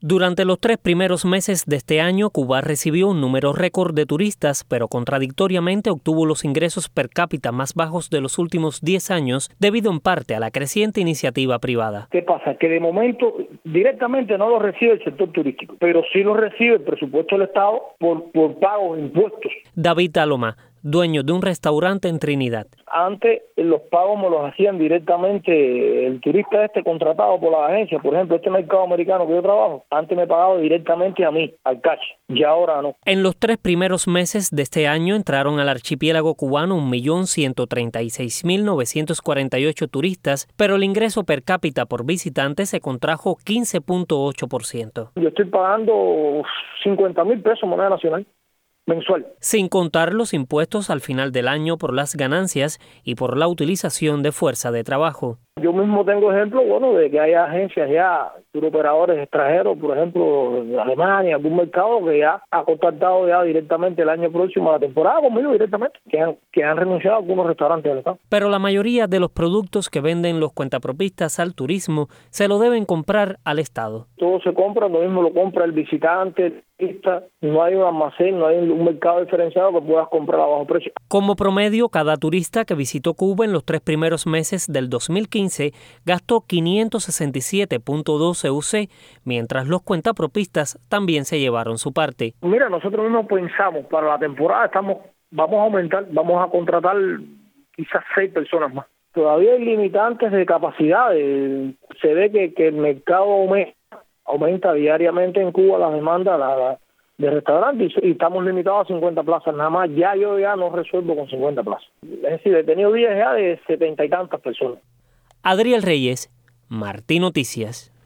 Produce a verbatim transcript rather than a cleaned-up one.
Durante los tres primeros meses de este año, Cuba recibió un número récord de turistas, pero contradictoriamente obtuvo los ingresos per cápita más bajos de los últimos diez años, debido en parte a la creciente iniciativa privada. ¿Qué pasa? Que de momento directamente no lo recibe el sector turístico, pero sí lo recibe el presupuesto del Estado por, por pago de impuestos. David Aloma, dueño de un restaurante en Trinidad. Antes los pagos me los hacían directamente el turista este contratado por la agencia. Por ejemplo, este mercado americano que yo trabajo, antes me pagaba directamente a mí, al cash, y ahora no. En los tres primeros meses de este año entraron al archipiélago cubano un millón ciento treinta y seis mil novecientos cuarenta y ocho turistas, pero el ingreso per cápita por visitante se contrajo quince punto ocho por ciento. Yo estoy pagando cincuenta mil pesos moneda nacional mensual. Sin contar los impuestos al final del año por las ganancias y por la utilización de fuerza de trabajo. Yo mismo tengo ejemplos, bueno, de que hay agencias ya, operadores extranjeros, por ejemplo, de Alemania, algún mercado que ya ha contactado ya directamente el año próximo a la temporada conmigo directamente, que han, que han renunciado a algunos restaurantes del Estado. Pero la mayoría de los productos que venden los cuentapropistas al turismo se lo deben comprar al Estado. Todo se compra, lo mismo lo compra el visitante, el turista, no hay un almacén, no hay un mercado diferenciado que puedas comprar a bajo precio. Como promedio, cada turista que visitó Cuba en los tres primeros meses del dos mil quince gastó quinientos sesenta y siete punto doce U C, mientras los cuentapropistas también se llevaron su parte. Mira, nosotros mismos pensamos, para la temporada estamos, vamos a aumentar, vamos a contratar quizás seis personas más. Todavía hay limitantes de capacidad, de, se ve que, que el mercado aumenta, aumenta diariamente en Cuba la demanda la, la, de restaurantes y, y estamos limitados a cincuenta plazas nada más. Ya yo ya no resuelvo con cincuenta plazas. Es decir, he tenido días ya de setenta y tantas personas. Adriel Reyes, Martí Noticias.